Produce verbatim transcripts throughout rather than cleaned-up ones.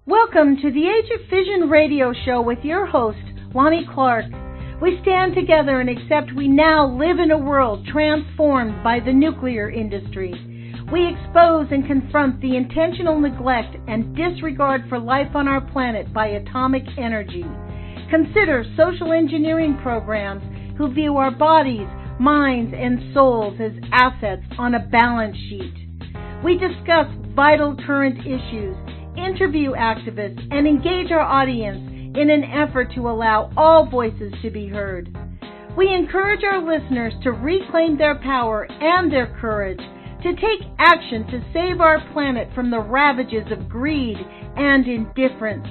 Welcome to the Age of Fission radio show with your host, Lonnie Clark. We stand together and accept we now live in a world transformed by the nuclear industry. We expose and confront the intentional neglect and disregard for life on our planet by atomic energy. Consider social engineering programs who view our bodies, minds, and souls as assets on a balance sheet. We discuss vital current issues, interview activists, and engage our audience in an effort to allow all voices to be heard. We encourage our listeners to reclaim their power and their courage to take action to save our planet from the ravages of greed and indifference.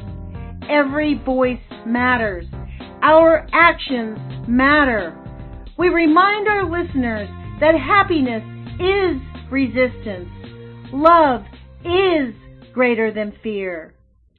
Every voice matters. Our actions matter. We remind our listeners that happiness is resistance. Love is greater than fear.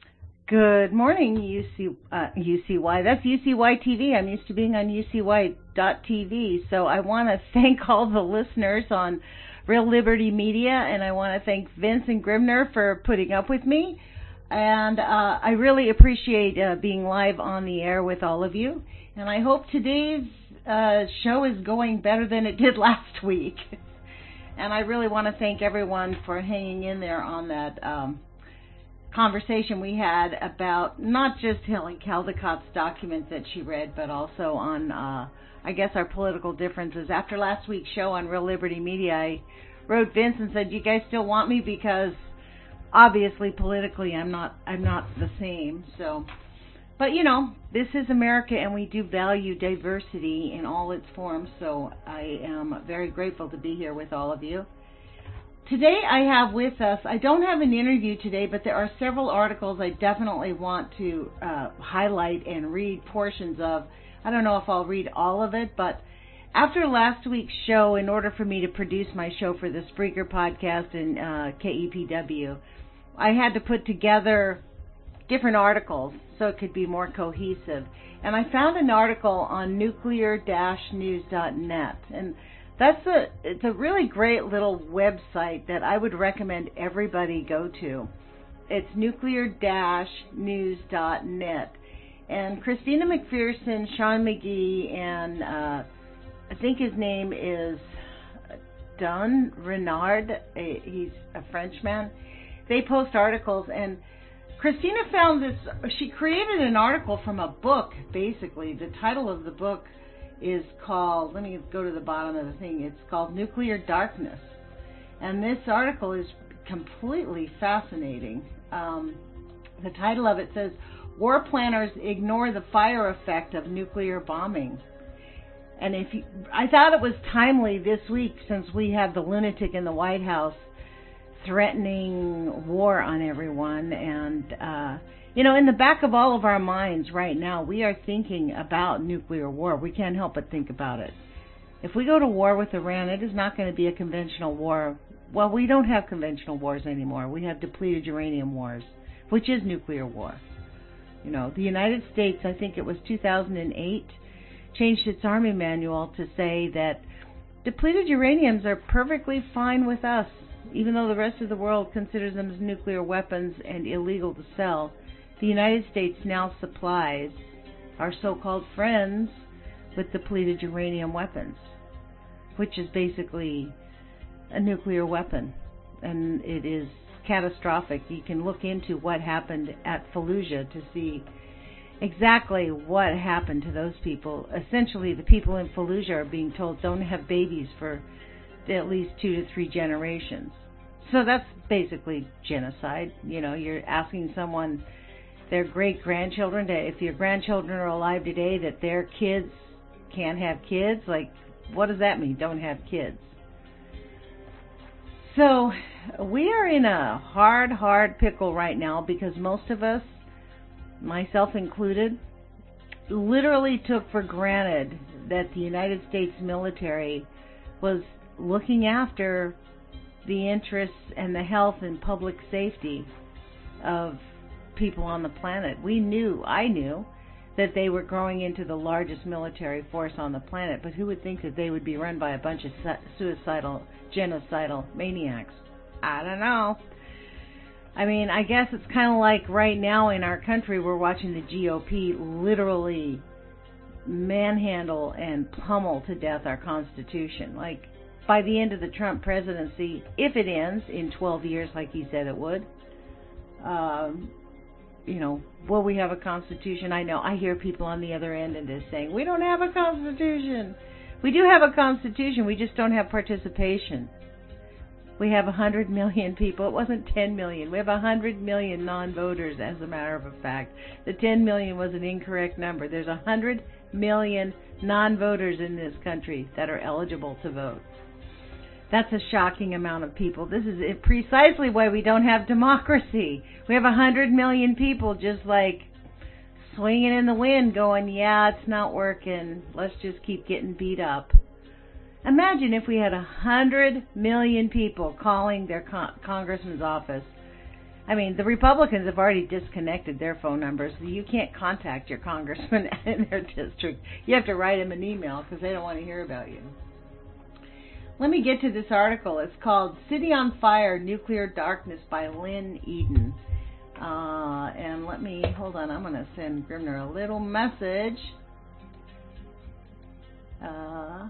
Good morning, U C, uh, U C Y. That's U C Y T V. I'm used to being on U C Y dot T V. So I want to thank all the listeners on Real Liberty Media, and I want to thank Vince and Grimner for putting up with me. And uh, I really appreciate uh, being live on the air with all of you. And I hope today's uh, show is going better than it did last week. And I really want to thank everyone for hanging in there on that um, conversation we had about not just Helen Caldicott's documents that she read, but also on, uh, I guess, our political differences. After last week's show on Real Liberty Media, I wrote Vince and said, "You guys still want me?" Because obviously, politically, I'm not, I'm not the same. So, but you know, this is America, and we do value diversity in all its forms. So I am very grateful to be here with all of you. Today I have with us, I don't have an interview today, but there are several articles I definitely want to uh, highlight and read portions of. I don't know if I'll read all of it, but after last week's show, in order for me to produce my show for the Spreaker podcast and uh, K E P W, I had to put together different articles so it could be more cohesive. And I found an article on nuclear dash news dot net, and that's a it's a really great little website that I would recommend everybody go to. It's nuclear dash news dot net. And Christina McPherson, Sean McGee, and uh, I think his name is Don Renard, a, he's a Frenchman. They post articles, and Christina found this, she created an article from a book, basically. The title of the book is called, let me go to the bottom of the thing, it's called Nuclear Darkness. And this article is completely fascinating. Um, the title of it says, "War Planners Ignore the Fire Effect of Nuclear Bombing." And if you, I thought it was timely this week, since we have the lunatic in the White House threatening war on everyone. And, uh, you know, in the back of all of our minds right now, we are thinking about nuclear war. We can't help but think about it. If we go to war with Iran, it is not going to be a conventional war. Well, we don't have conventional wars anymore. We have depleted uranium wars, which is nuclear war. You know, the United States, I think it was two thousand eight, changed its Army manual to say that depleted uraniums are perfectly fine with us, even though the rest of the world considers them as nuclear weapons and illegal to sell. The United States now supplies our so-called friends with depleted uranium weapons, which is basically a nuclear weapon, and it is catastrophic. You can look into what happened at Fallujah to see exactly what happened to those people. Essentially, the people in Fallujah are being told don't have babies for at least two to three generations. So that's basically genocide. You know, you're asking someone, their great-grandchildren, to, if your grandchildren are alive today, that their kids can't have kids. Like, what does that mean, don't have kids? So we are in a hard, hard pickle right now because most of us, myself included, literally took for granted that the United States military was looking after the interests and the health and public safety of people on the planet. We knew, I knew, that they were growing into the largest military force on the planet, but who would think that they would be run by a bunch of suicidal, genocidal maniacs? I don't know. I mean, I guess it's kind of like right now in our country, we're watching the G O P literally manhandle and pummel to death our Constitution. Like, by the end of the Trump presidency, if it ends in twelve years like he said it would, um, you know, will we have a Constitution? I know, I hear people on the other end of this saying, we don't have a Constitution. We do have a Constitution, we just don't have participation. We have one hundred million people. It wasn't ten million. We have one hundred million non-voters, as a matter of fact. The ten million was an incorrect number. There's one hundred million non-voters in this country that are eligible to vote. That's a shocking amount of people. This is precisely why we don't have democracy. We have one hundred million people just like swinging in the wind going, yeah, it's not working. Let's just keep getting beat up. Imagine if we had one hundred million people calling their con- congressman's office. I mean, the Republicans have already disconnected their phone numbers, so you can't contact your congressman in their district. You have to write them an email because they don't want to hear about you. Let me get to this article. It's called City on Fire, Nuclear Darkness by Lynn Eden. Uh, and let me, hold on, I'm going to send Grimner a little message. Uh...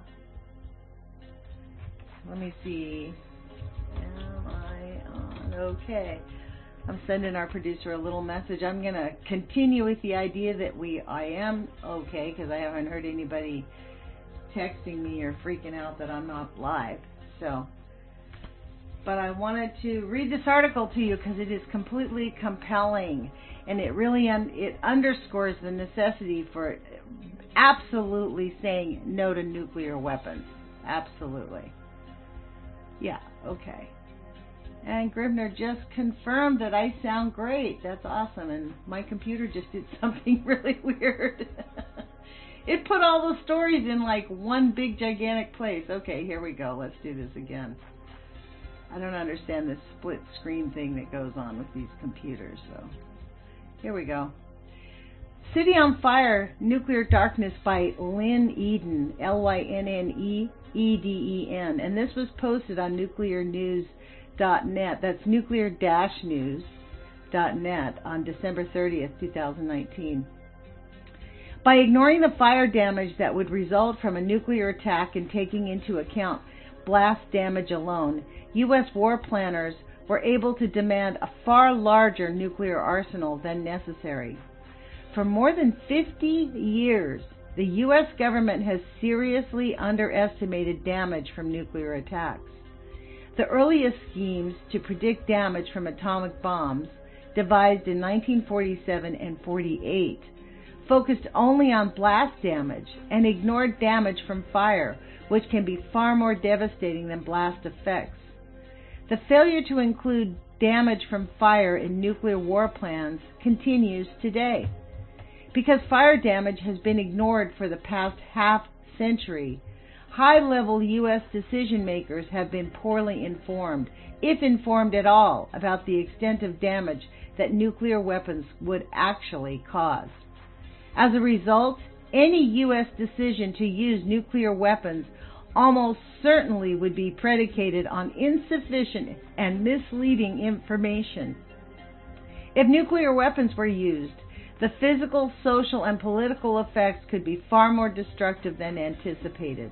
Let me see. Am I on? Okay. I'm sending our producer a little message. I'm going to continue with the idea that we I am okay, because I haven't heard anybody texting me or freaking out that I'm not live. So, but I wanted to read this article to you because it is completely compelling, and it really un- it underscores the necessity for absolutely saying no to nuclear weapons. Absolutely. Yeah, okay. And Gribner just confirmed that I sound great. That's awesome. And my computer just did something really weird. It put all the stories in like one big gigantic place. Okay, here we go. Let's do this again. I don't understand this split screen thing that goes on with these computers. So here we go. City on Fire, Nuclear Darkness by Lynn Eden, L Y N N E E D E N. And this was posted on nuclear news dot net. That's nuclear dash news dot net on December thirtieth, twenty nineteen. By ignoring the fire damage that would result from a nuclear attack and taking into account blast damage alone, U S war planners were able to demand a far larger nuclear arsenal than necessary. For more than fifty years, the U S government has seriously underestimated damage from nuclear attacks. The earliest schemes to predict damage from atomic bombs, devised in nineteen forty-seven and forty-eight, focused only on blast damage and ignored damage from fire, which can be far more devastating than blast effects. The failure to include damage from fire in nuclear war plans continues today. Because fire damage has been ignored for the past half century, high-level U S decision makers have been poorly informed, if informed at all, about the extent of damage that nuclear weapons would actually cause. As a result, any U S decision to use nuclear weapons almost certainly would be predicated on insufficient and misleading information. If nuclear weapons were used, the physical, social, and political effects could be far more destructive than anticipated.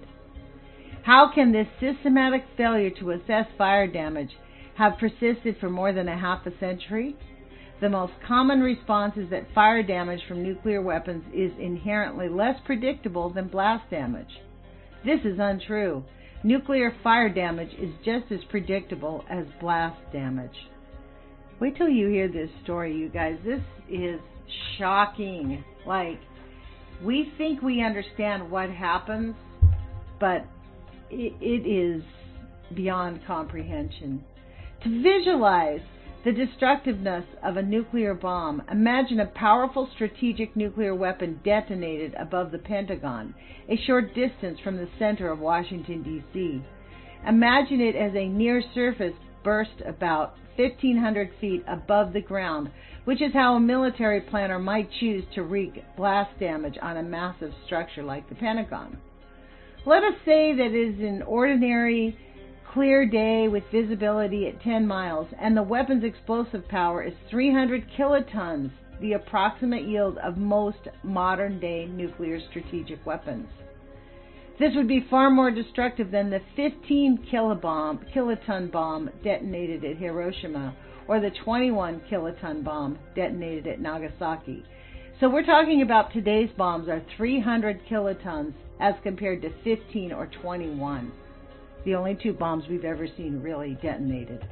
How can this systematic failure to assess fire damage have persisted for more than a half a century? The most common response is that fire damage from nuclear weapons is inherently less predictable than blast damage. This is untrue. Nuclear fire damage is just as predictable as blast damage. Wait till you hear this story, you guys. This is shocking. Like, we think we understand what happens, but it, it is beyond comprehension. To visualize the destructiveness of a nuclear bomb, imagine a powerful strategic nuclear weapon detonated above the Pentagon, a short distance from the center of Washington, D C Imagine it as a near-surface burst about fifteen hundred feet above the ground, which is how a military planner might choose to wreak blast damage on a massive structure like the Pentagon. Let us say that it is an ordinary, clear day with visibility at ten miles, and the weapon's explosive power is three hundred kilotons, the approximate yield of most modern-day nuclear strategic weapons. This would be far more destructive than the fifteen kilobomb, kiloton bomb detonated at Hiroshima or the twenty-one kiloton bomb detonated at Nagasaki. So we're talking about today's bombs are three hundred kilotons as compared to fifteen or twenty-one. The only two bombs we've ever seen really detonated.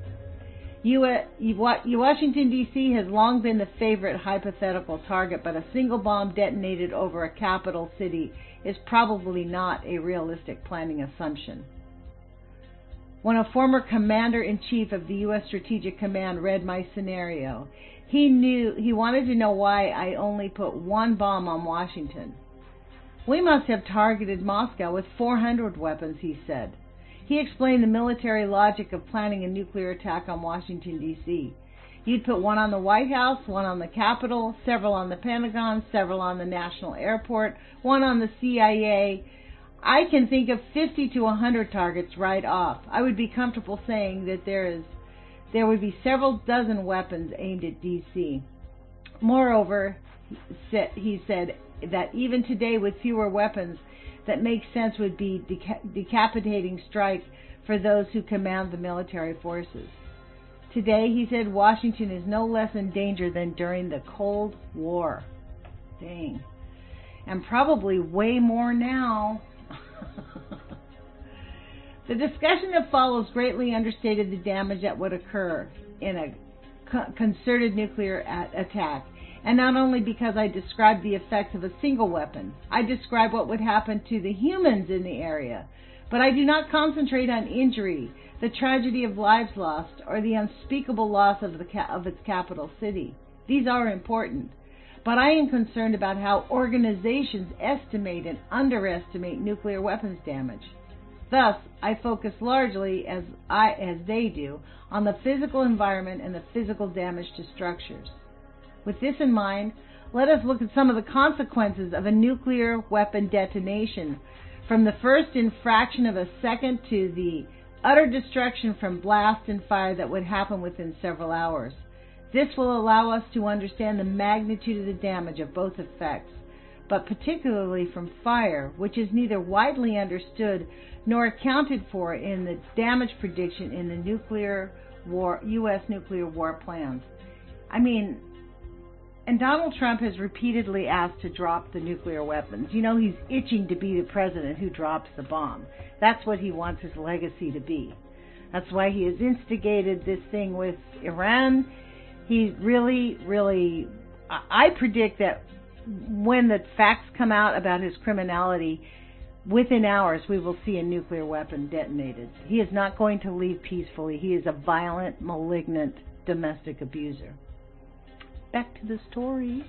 Washington, D C has long been the favorite hypothetical target, but a single bomb detonated over a capital city is probably not a realistic planning assumption. When a former commander-in-chief of the U S Strategic Command read my scenario, he knew he wanted to know why I only put one bomb on Washington. We must have targeted Moscow with four hundred weapons, he said. He explained the military logic of planning a nuclear attack on Washington, D C You'd put one on the White House, one on the Capitol, several on the Pentagon, several on the National Airport, one on the C I A. I can think of fifty to one hundred targets right off. I would be comfortable saying that there is, there would be several dozen weapons aimed at D C Moreover, he said that even today with fewer weapons, that makes sense would be deca- decapitating strike for those who command the military forces. Today, he said, Washington is no less in danger than during the Cold War. Dang. And probably way more now. The discussion that follows greatly understated the damage that would occur in a co- concerted nuclear at- attack. And not only because I described the effects of a single weapon, I described what would happen to the humans in the area. But I do not concentrate on injury, the tragedy of lives lost, or the unspeakable loss of, the ca- of its capital city. These are important. But I am concerned about how organizations estimate and underestimate nuclear weapons damage. Thus, I focus largely, as, I, as they do, on the physical environment and the physical damage to structures. With this in mind, let us look at some of the consequences of a nuclear weapon detonation, from the first infraction of a second to the utter destruction from blast and fire that would happen within several hours. This will allow us to understand the magnitude of the damage of both effects, but particularly from fire, which is neither widely understood nor accounted for in the damage prediction in the nuclear war, U S nuclear war plans. I mean, and Donald Trump has repeatedly asked to drop the nuclear weapons. You know, he's itching to be the president who drops the bomb. That's what he wants his legacy to be. That's why he has instigated this thing with Iran. He really, really, I predict that when the facts come out about his criminality, within hours we will see a nuclear weapon detonated. He is not going to leave peacefully. He is a violent, malignant domestic abuser. Back to the story.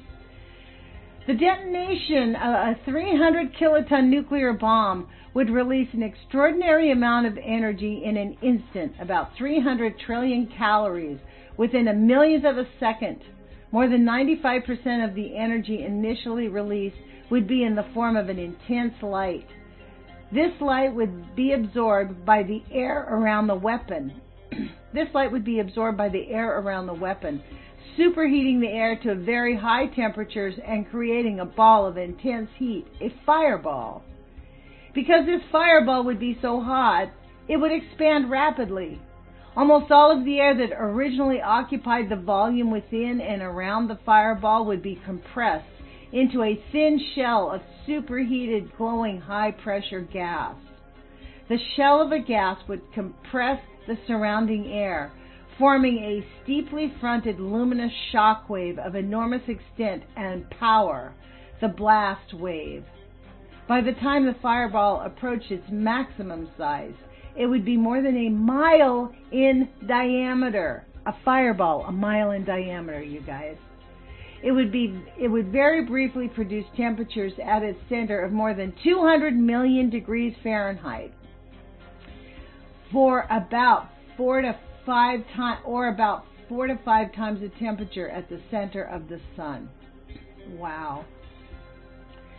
The detonation of a three hundred kiloton nuclear bomb would release an extraordinary amount of energy in an instant, about three hundred trillion calories, within a millionth of a second. More than ninety-five percent of the energy initially released would be in the form of an intense light. This light would be absorbed by the air around the weapon. This light would be absorbed by the air around the weapon, superheating the air to very high temperatures and creating a ball of intense heat, a fireball. Because this fireball would be so hot, it would expand rapidly. Almost all of the air that originally occupied the volume within and around the fireball would be compressed into a thin shell of superheated, glowing, high-pressure gas. The shell of a gas would compress the surrounding air, forming a steeply fronted luminous shock wave of enormous extent and power, the blast wave. By the time the fireball approached its maximum size, it would be more than a mile in diameter. A fireball, a mile in diameter, you guys. It would be. It would very briefly produce temperatures at its center of more than two hundred million degrees Fahrenheit, for about four to five times, or about four to five times the temperature at the center of the sun. Wow.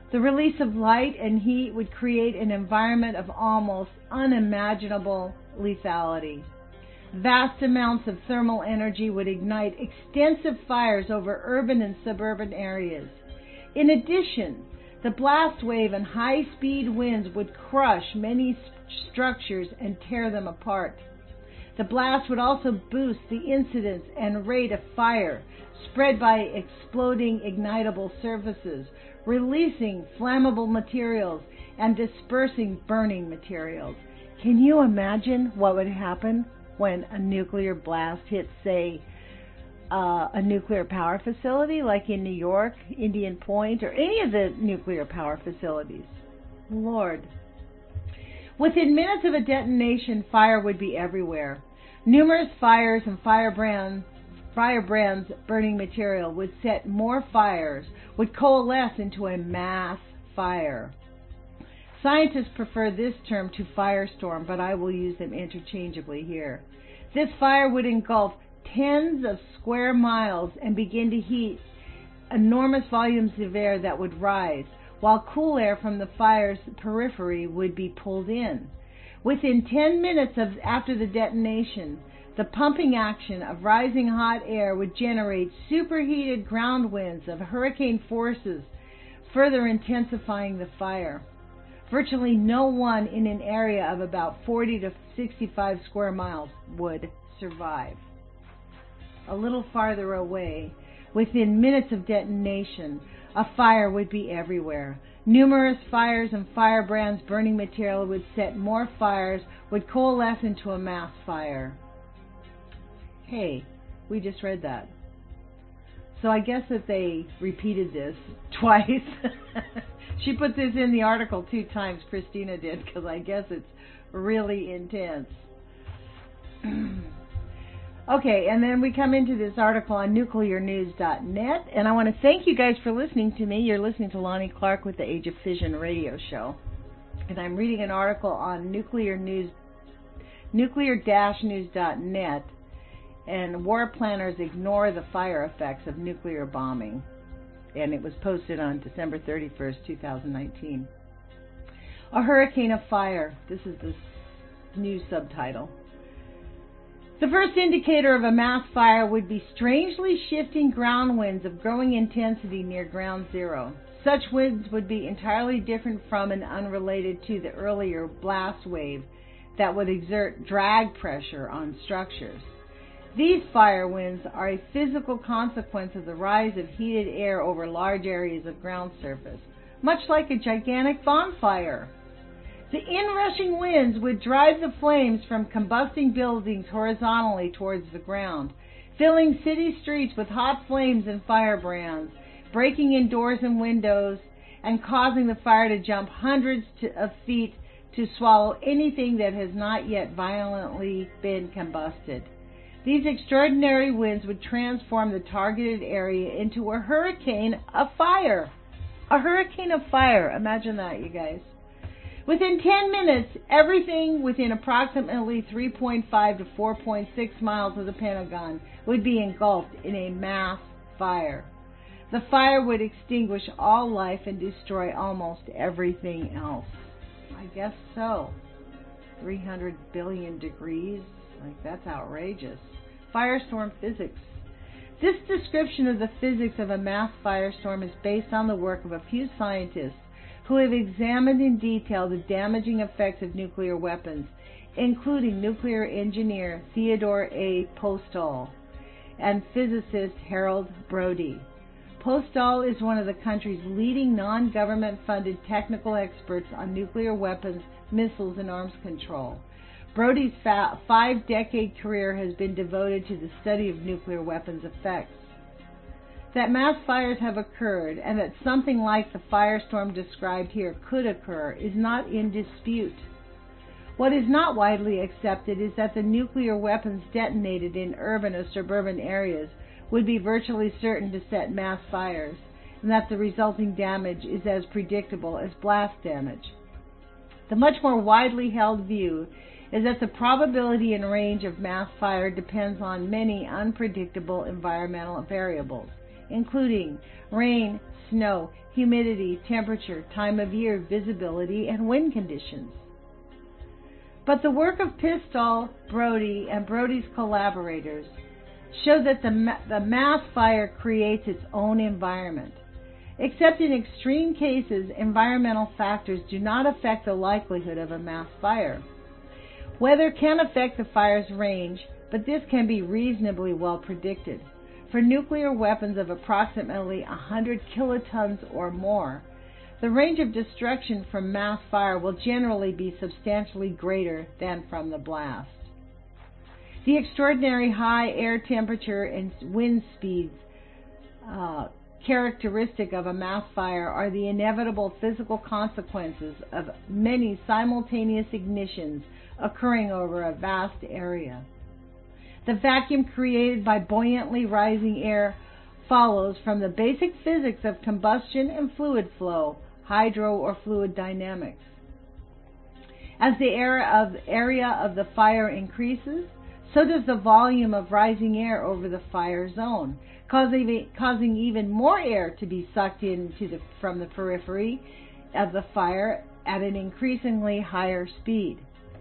The release of light and heat would create an environment of almost unimaginable lethality. Vast amounts of thermal energy would ignite extensive fires over urban and suburban areas. In addition, the blast wave and high-speed winds would crush many structures and tear them apart. The blast would also boost the incidence and rate of fire spread by exploding ignitable surfaces, releasing flammable materials, and dispersing burning materials. Can you imagine what would happen when a nuclear blast hits, say, uh, a nuclear power facility like in New York, Indian Point, or any of the nuclear power facilities? Lord. Within minutes of a detonation, fire would be everywhere. Numerous fires and firebrands, firebrands burning material would set more fires, would coalesce into a mass fire. Scientists prefer this term to firestorm, but I will use them interchangeably here. This fire would engulf tens of square miles and begin to heat enormous volumes of air that would rise, while cool air from the fire's periphery would be pulled in. Within ten minutes of after the detonation, the pumping action of rising hot air would generate superheated ground winds of hurricane forces, further intensifying the fire. Virtually no one in an area of about forty to sixty-five square miles would survive. A little farther away, within minutes of detonation, a fire would be everywhere. Numerous fires and firebrands burning material would set more fires, would coalesce into a mass fire. Hey, we just read that. So I guess that they repeated this twice. She put this in the article two times, Christina did, because I guess it's really intense. Okay, and then we come into this article on nuclear news dot net, and I want to thank you guys for listening to me. You're listening to Lonnie Clark with the Age of Fission radio show, and I'm reading an article on nuclear news, nuclear news dot net, and war planners ignore the fire effects of nuclear bombing, and it was posted on December thirty-first, two thousand nineteen. A hurricane of fire. This is the new subtitle. The first indicator of a mass fire would be strangely shifting ground winds of growing intensity near ground zero. Such winds would be entirely different from and unrelated to the earlier blast wave that would exert drag pressure on structures. These fire winds are a physical consequence of the rise of heated air over large areas of ground surface, much like a gigantic bonfire. The inrushing winds would drive the flames from combusting buildings horizontally towards the ground, filling city streets with hot flames and firebrands, breaking in doors and windows, and causing the fire to jump hundreds of feet to swallow anything that has not yet violently been combusted. These extraordinary winds would transform the targeted area into a hurricane of fire. A hurricane of fire. Imagine that, you guys. Within ten minutes, everything within approximately three point five to four point six miles of the Pentagon would be engulfed in a mass fire. The fire would extinguish all life and destroy almost everything else. I guess so. three hundred billion degrees? Like, that's outrageous. Firestorm physics. This description of the physics of a mass firestorm is based on the work of a few scientists who have examined in detail the damaging effects of nuclear weapons, including nuclear engineer Theodore A. Postol and physicist Harold Brody. Postol is one of the country's leading non-government funded technical experts on nuclear weapons, missiles, and arms control. Brody's fa- five-decade career has been devoted to the study of nuclear weapons effects. That mass fires have occurred and that something like the firestorm described here could occur is not in dispute. What is not widely accepted is that the nuclear weapons detonated in urban or suburban areas would be virtually certain to set mass fires, and that the resulting damage is as predictable as blast damage. The much more widely held view is that the probability and range of mass fire depends on many unpredictable environmental variables, including rain, snow, humidity, temperature, time of year, visibility, and wind conditions. But the work of Pistol, Brodie, and Brodie's collaborators show that the, ma- the mass fire creates its own environment. Except in extreme cases, environmental factors do not affect the likelihood of a mass fire. Weather can affect the fire's range, but this can be reasonably well predicted. For nuclear weapons of approximately one hundred kilotons or more, the range of destruction from mass fire will generally be substantially greater than from the blast. The extraordinary high air temperature and wind speeds uh, characteristic of a mass fire are the inevitable physical consequences of many simultaneous ignitions occurring over a vast area. The vacuum created by buoyantly rising air follows from the basic physics of combustion and fluid flow, hydro or fluid dynamics. As the area of, area of the fire increases, so does the volume of rising air over the fire zone, causing, causing even more air to be sucked into the, from the periphery of the fire at an increasingly higher speed.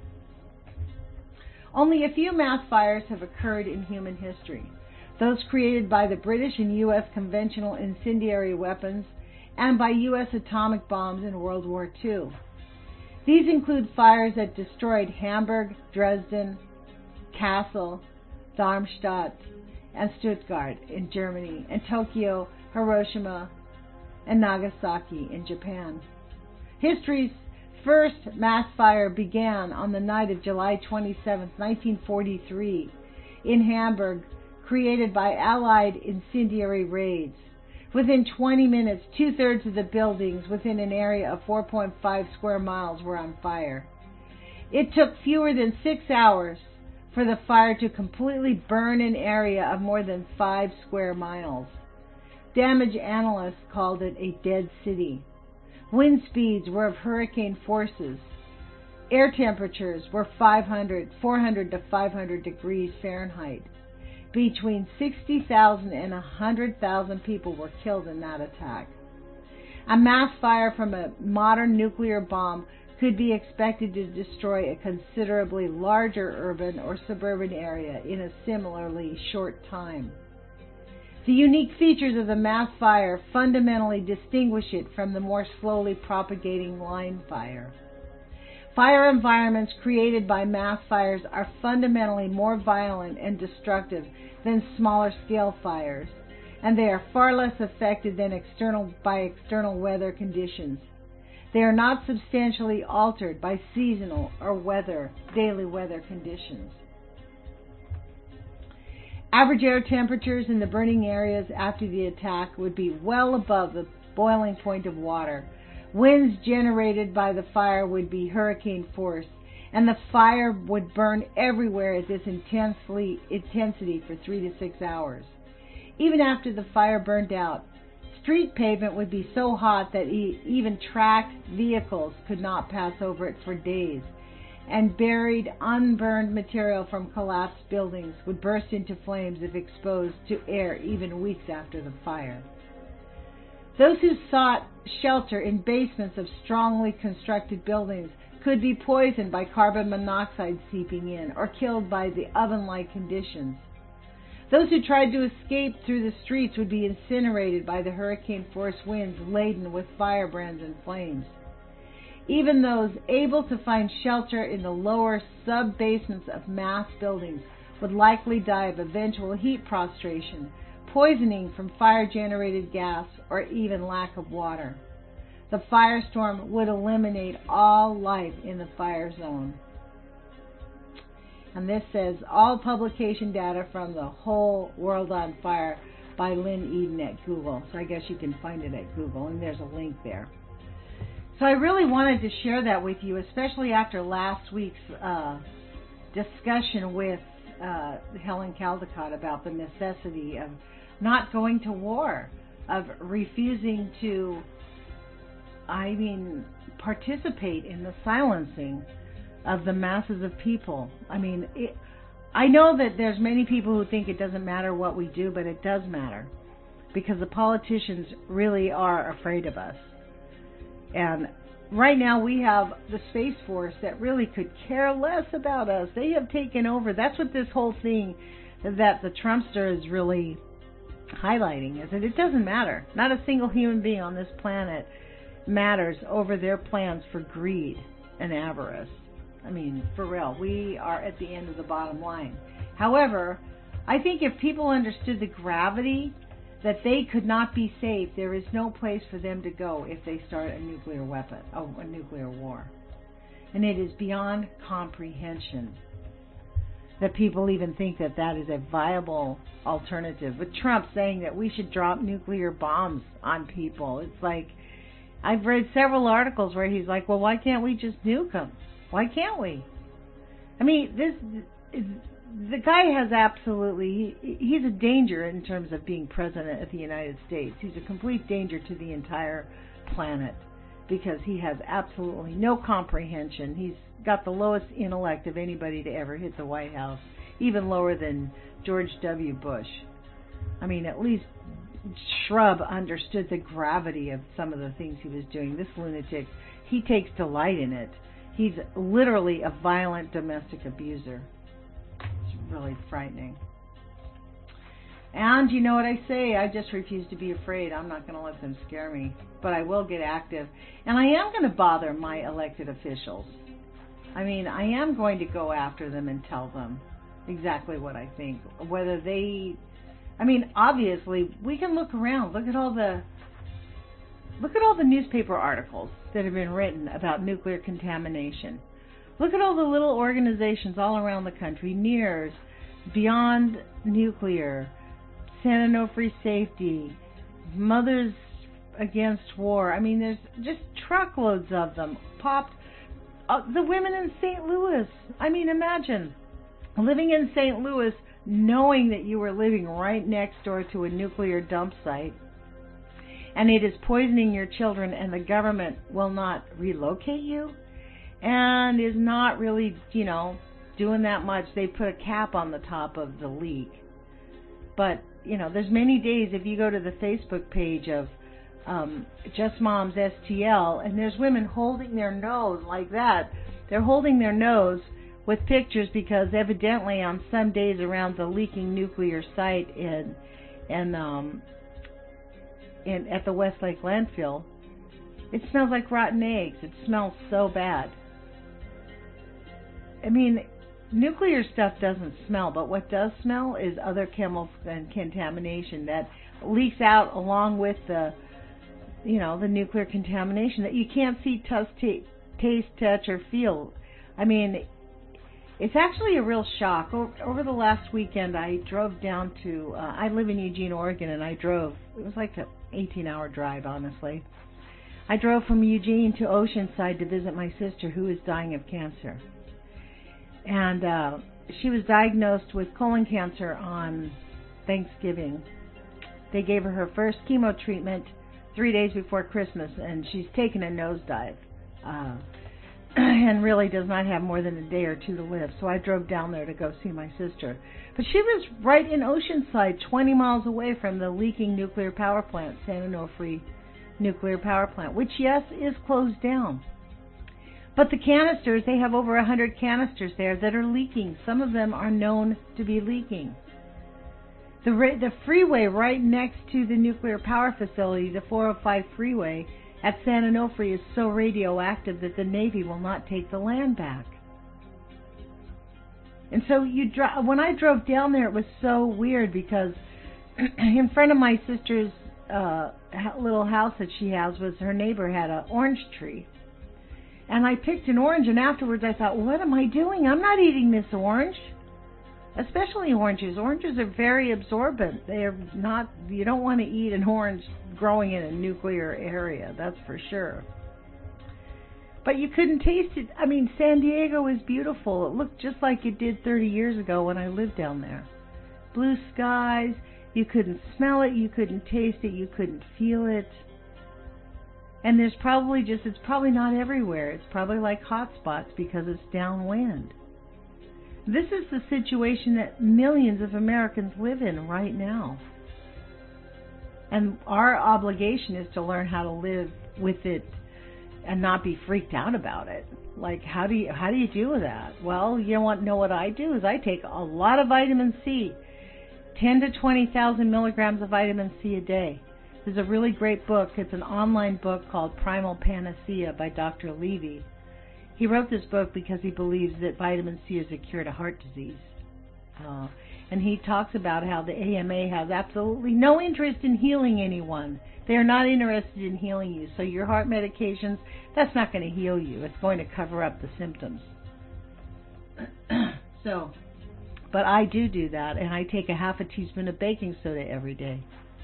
Only a few mass fires have occurred in human history, those created by the British and U S conventional incendiary weapons and by U S atomic bombs in World War Two. These include fires that destroyed Hamburg, Dresden, Kassel, Darmstadt, and Stuttgart in Germany, and Tokyo, Hiroshima, and Nagasaki in Japan. History's first mass fire began on the night of July twenty-seventh, nineteen forty-three, in Hamburg, created by Allied incendiary raids. Within twenty minutes, two-thirds of the buildings within an area of four point five square miles were on fire. It took fewer than six hours for the fire to completely burn an area of more than five square miles. Damage analysts called it a dead city. Wind speeds were of hurricane forces. Air temperatures were five hundred, four hundred to five hundred degrees Fahrenheit. Between sixty thousand and one hundred thousand people were killed in that attack. A mass fire from a modern nuclear bomb could be expected to destroy a considerably larger urban or suburban area in a similarly short time. The unique features of the mass fire fundamentally distinguish it from the more slowly propagating line fire. Fire environments created by mass fires are fundamentally more violent and destructive than smaller scale fires, and they are far less affected than external by external weather conditions. They are not substantially altered by seasonal or weather, daily weather conditions. Average air temperatures in the burning areas after the attack would be well above the boiling point of water. Winds generated by the fire would be hurricane force, and the fire would burn everywhere at this intensely, intensity for three to six hours. Even after the fire burned out, street pavement would be so hot that e- even tracked vehicles could not pass over it for days, and buried, unburned material from collapsed buildings would burst into flames if exposed to air even weeks after the fire. Those who sought shelter in basements of strongly constructed buildings could be poisoned by carbon monoxide seeping in or killed by the oven-like conditions. Those who tried to escape through the streets would be incinerated by the hurricane-force winds laden with firebrands and flames. Even those able to find shelter in the lower sub-basements of mass buildings would likely die of eventual heat prostration, poisoning from fire-generated gas, or even lack of water. The firestorm would eliminate all life in the fire zone. And this says, all publication data from the whole World on Fire by Lynn Eden at Google. So I guess you can find it at Google, and there's a link there. So I really wanted to share that with you, especially after last week's uh, discussion with uh, Helen Caldicott about the necessity of not going to war, of refusing to, I mean, participate in the silencing of the masses of people. I mean, it, I know that there's many people who think it doesn't matter what we do, but it does matter. because the politicians really are afraid of us. And right now we have the Space Force that really could care less about us. They have taken over. That's what this whole thing that the Trumpster is really highlighting, is that it doesn't matter. Not a single human being on this planet matters over their plans for greed and avarice. I mean, for real, we are at the end of the bottom line. However, I think if people understood the gravity that they could not be safe, there is no place for them to go if they start a nuclear weapon, oh, a nuclear war. And it is beyond comprehension that people even think that that is a viable alternative. With Trump saying that we should drop nuclear bombs on people, it's like, I've read several articles where he's like, well, why can't we just nuke them? Why can't we? I mean, this is, the guy has absolutely, he, he's a danger in terms of being president of the United States. He's a complete danger to the entire planet because he has absolutely no comprehension. He's got the lowest intellect of anybody to ever hit the White House, even lower than George W. Bush. I mean, at least Shrub understood the gravity of some of the things he was doing. This lunatic, he takes delight in it. He's literally a violent domestic abuser. It's really frightening. And you know what I say, I just refuse to be afraid. I'm not going to let them scare me. But I will get active. And I am going to bother my elected officials. I mean, I am going to go after them and tell them exactly what I think. Whether they... I mean, obviously, we can look around. Look at all the... Look at all the newspaper articles that have been written about nuclear contamination. Look at all the little organizations all around the country. NEARS, Beyond Nuclear, San Onofre Safety, Mothers Against War. I mean, there's just truckloads of them popped. Uh, the women in Saint Louis. I mean, imagine living in Saint Louis knowing that you were living right next door to a nuclear dump site and it is poisoning your children, and the government will not relocate you and is not really, you know, doing that much. They put a cap on the top of the leak. But, you know, there's many days if you go to the Facebook page of um, Just Moms S T L, and there's women holding their nose like that. They're holding their nose with pictures because evidently on some days around the leaking nuclear site in, in, um, in at the Westlake landfill, it smells like rotten eggs. It smells so bad. I mean, nuclear stuff doesn't smell, but what does smell is other chemical and contamination that leaks out along with the, you know, the nuclear contamination that you can't see, touch, t- taste, touch, or feel. I mean, it's actually a real shock. Over the last weekend, I drove down to, uh, I live in Eugene, Oregon, and I drove, it was like an eighteen-hour drive, honestly. I drove from Eugene to Oceanside to visit my sister who is dying of cancer. And uh, she was diagnosed with colon cancer on Thanksgiving. They gave her her first chemo treatment three days before Christmas, and she's taken a nosedive. Uh, and really does not have more than a day or two to live. So I drove down there to go see my sister. But she was right in Oceanside, twenty miles away from the leaking nuclear power plant, San Onofre Nuclear Power Plant, which, yes, is closed down. But the canisters, they have over one hundred canisters there that are leaking. Some of them are known to be leaking. The, ra- the freeway right next to the nuclear power facility, the four oh five freeway, at San Onofre is so radioactive that the Navy will not take the land back. And so you dri- when I drove down there, it was so weird because in front of my sister's uh, little house that she has, was her neighbor had an orange tree. And I picked an orange, and afterwards I thought, what am I doing? I'm not eating this orange. Especially oranges. Oranges are very absorbent. They are not, you don't want to eat an orange growing in a nuclear area, that's for sure. But you couldn't taste it. I mean, San Diego is beautiful. It looked just like it did thirty years ago when I lived down there. Blue skies, you couldn't smell it, you couldn't taste it, you couldn't feel it. And there's probably just, it's probably not everywhere. It's probably like hot spots because it's downwind. This is the situation that millions of Americans live in right now. And our obligation is to learn how to live with it and not be freaked out about it. Like, how do you how do you deal with that? Well, you know what? Know what I do is I take a lot of vitamin C, ten to twenty thousand milligrams of vitamin C a day. There's a really great book. It's an online book called Primal Panacea by Doctor Levy. He wrote this book because he believes that vitamin C is a cure to heart disease. Uh, and he talks about how the A M A has absolutely no interest in healing anyone. They are not interested in healing you. So your heart medications, that's not going to heal you. It's going to cover up the symptoms. So, but I do do that, and I take a half a teaspoon of baking soda every day.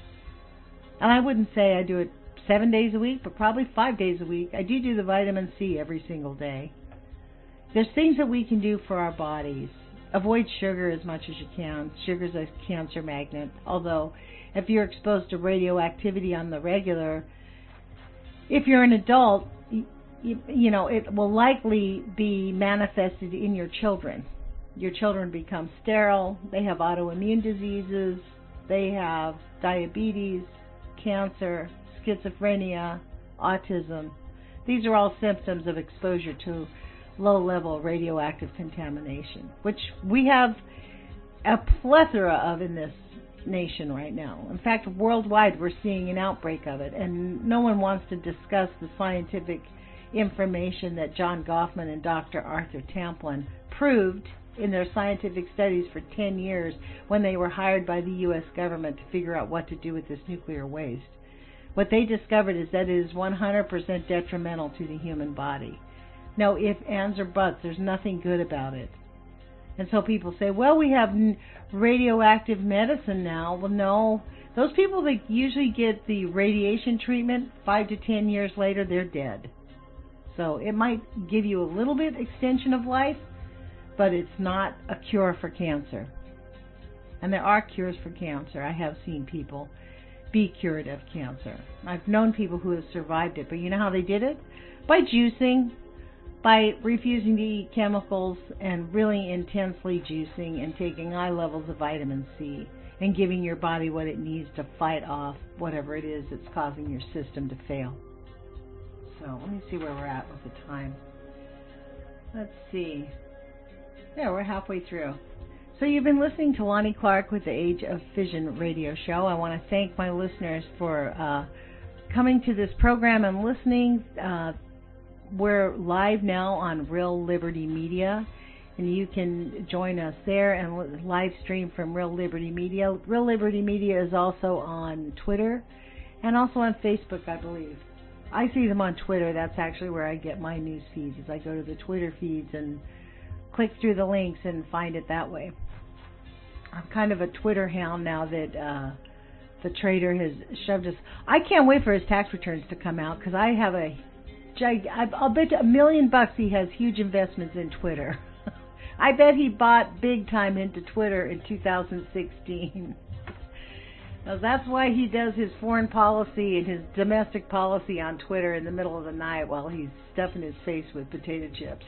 And I wouldn't say I do it seven days a week, but probably five days a week. I do do the vitamin C every single day. There's things that we can do for our bodies. Avoid sugar as much as you can. Sugar's a cancer magnet. Although, if you're exposed to radioactivity on the regular, if you're an adult, you, you know, it will likely be manifested in your children. Your children become sterile. They have autoimmune diseases. They have diabetes, cancer, schizophrenia, autism. These are all symptoms of exposure to low-level radioactive contamination, which we have a plethora of in this nation right now. In fact, worldwide we're seeing an outbreak of it, and no one wants to discuss the scientific information that John Goffman and Doctor Arthur Tamplin proved in their scientific studies for ten years when they were hired by the U S government to figure out what to do with this nuclear waste. What they discovered is that it is one hundred percent detrimental to the human body. No ifs, ands, or buts. There's nothing good about it. And so people say, well, we have radioactive medicine now. Well, no. Those people that usually get the radiation treatment, five to ten years later, they're dead. So it might give you a little bit extension of life, but it's not a cure for cancer. And there are cures for cancer. I have seen people be cured of cancer. I've known people who have survived it. But you know how they did it? By juicing. By refusing to eat chemicals and really intensely juicing and taking high levels of vitamin C and giving your body what it needs to fight off whatever it is that's causing your system to fail. So let me see where we're at with the time. Let's see. Yeah, we're halfway through. So you've been listening to Lonnie Clark with the Age of Fission radio show. I want to thank my listeners for uh, coming to this program and listening. Uh, We're live now on Real Liberty Media, and you can join us there and live stream from Real Liberty Media. Real Liberty Media is also on Twitter and also on Facebook, I believe. I see them on Twitter. That's actually where I get my news feeds, is I go to the Twitter feeds and click through the links and find it that way. I'm kind of a Twitter hound now that uh, the trader has shoved us. I can't wait for his tax returns to come out, because I have a I'll bet a million bucks he has huge investments in Twitter. I bet he bought big time into Twitter in two thousand sixteen. Now that's why he does his foreign policy and his domestic policy on Twitter in the middle of the night while he's stuffing his face with potato chips.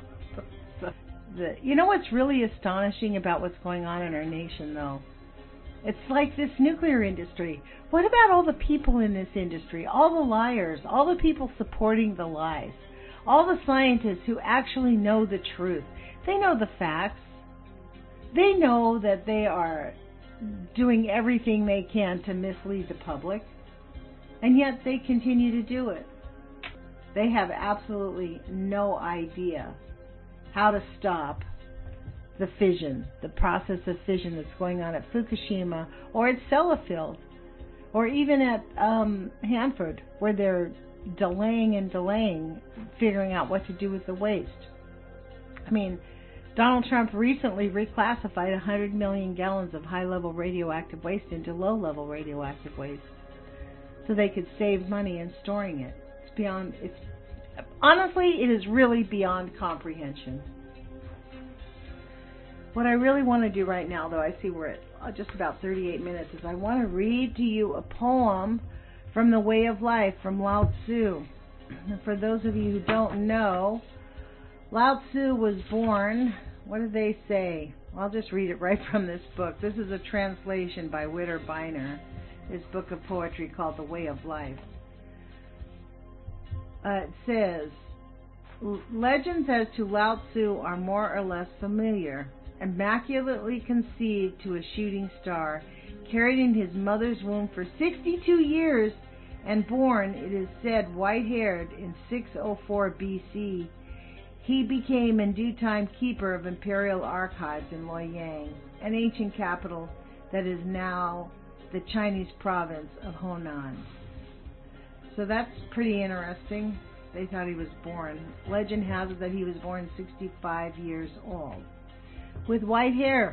So, the, you know what's really astonishing about what's going on in our nation, though? It's like this nuclear industry. What about all the people in this industry? All the liars, all the people supporting the lies, all the scientists who actually know the truth. They know the facts. They know that they are doing everything they can to mislead the public, and yet they continue to do it. They have absolutely no idea how to stop the fission, the process of fission that's going on at Fukushima or at Sellafield or even at um, Hanford, where they're delaying and delaying figuring out what to do with the waste. I mean, Donald Trump recently reclassified one hundred million gallons of high-level radioactive waste into low-level radioactive waste so they could save money in storing it. It's beyond, it's, honestly, it is really beyond comprehension. What I really want to do right now, though, I see we're at just about thirty-eight minutes, is I want to read to you a poem from The Way of Life from Lao Tzu. And for those of you who don't know, Lao Tzu was born, what did they say? I'll just read it right from this book. This is a translation by Witter Bynner. his book of poetry called The Way of Life. Uh, it says, legends as to Lao Tzu are more or less familiar. Immaculately conceived to a shooting star, carried in his mother's womb for sixty-two years, and born, it is said, white-haired in six oh four B C, he became in due time keeper of imperial archives in Luoyang, an ancient capital that is now the Chinese province of Hunan. So that's pretty interesting. They thought he was born. Legend has it that he was born sixty-five years old, with white hair.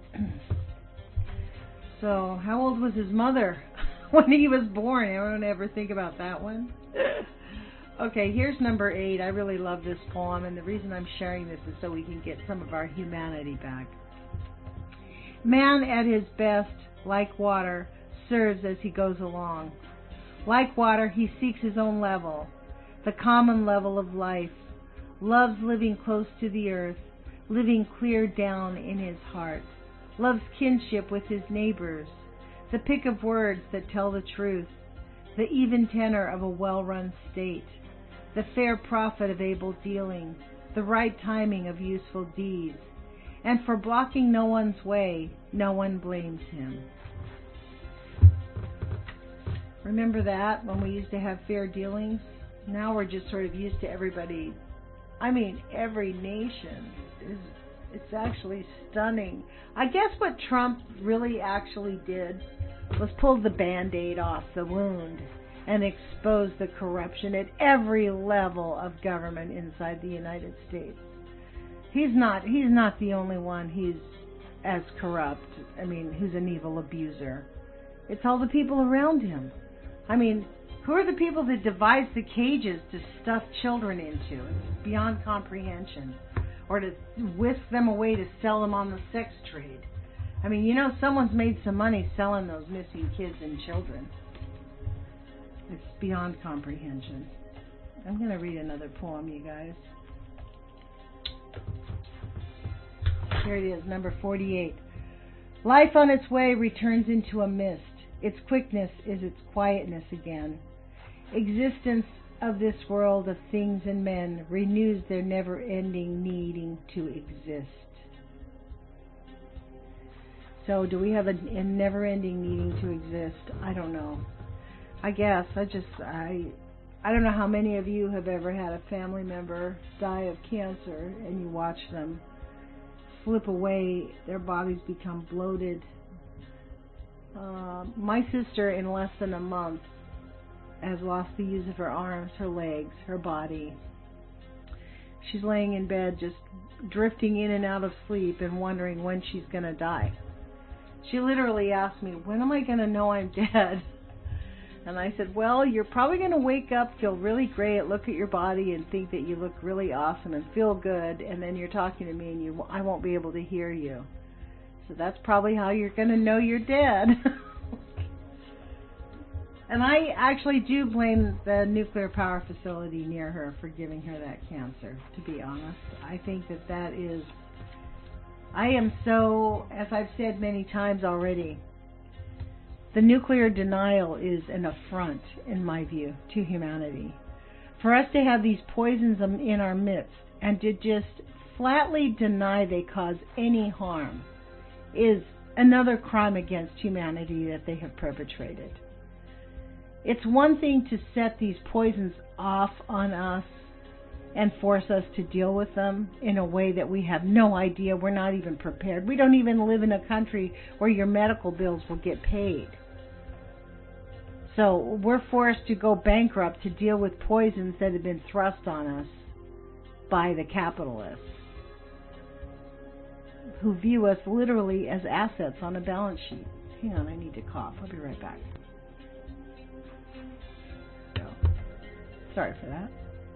So how old was his mother when he was born? Anyone ever think about that one? Okay, here's number eight. I really love this poem, and the reason I'm sharing this is so we can get some of our humanity back. Man at his best, like water, serves as he goes along. Like water, he seeks his own level, the common level of life, loves living close to the earth, living clear down in his heart, loves kinship with his neighbors, the pick of words that tell the truth, the even tenor of a well-run state, the fair profit of able dealing, the right timing of useful deeds, and for blocking no one's way, no one blames him. Remember that when we used to have fair dealings? Now we're just sort of used to everybody. I mean, every nation is, it's actually stunning. I guess what Trump really actually did was pull the Band-Aid off the wound and expose the corruption at every level of government inside the United States. He's not he's not the only one who's as corrupt, I mean, who's an evil abuser. It's all the people around him. I mean, who are the people that devise the cages to stuff children into? It's beyond comprehension. Or to whisk them away to sell them on the sex trade. I mean, you know, someone's made some money selling those missing kids and children. It's beyond comprehension. I'm going to read another poem, you guys. Here it is, number forty-eight. Life on its way returns into a mist. Its quickness is its quietness again. Existence of this world of things and men renews their never-ending needing to exist. So, do we have a, a never-ending needing to exist? I don't know. I guess I just I I don't know how many of you have ever had a family member die of cancer and you watch them slip away, their bodies become bloated. Uh, my sister, in less than a month, has lost the use of her arms, her legs, her body. She's laying in bed just drifting in and out of sleep and wondering when she's going to die. She literally asked me, when am I going to know I'm dead? And I said, well, you're probably going to wake up, feel really great, look at your body and think that you look really awesome and feel good, and then you're talking to me and you, I won't be able to hear you. So that's probably how you're going to know you're dead. And I actually do blame the nuclear power facility near her for giving her that cancer, to be honest. I think that that is, I am so, as I've said many times already, the nuclear denial is an affront, in my view, to humanity. For us to have these poisons in our midst and to just flatly deny they cause any harm is another crime against humanity that they have perpetrated. It's one thing to set these poisons off on us and force us to deal with them in a way that we have no idea, we're not even prepared. We don't even live in a country where your medical bills will get paid. So we're forced to go bankrupt to deal with poisons that have been thrust on us by the capitalists, who view us literally as assets on a balance sheet. Hang on, I need to cough. I'll be right back. So, sorry for that.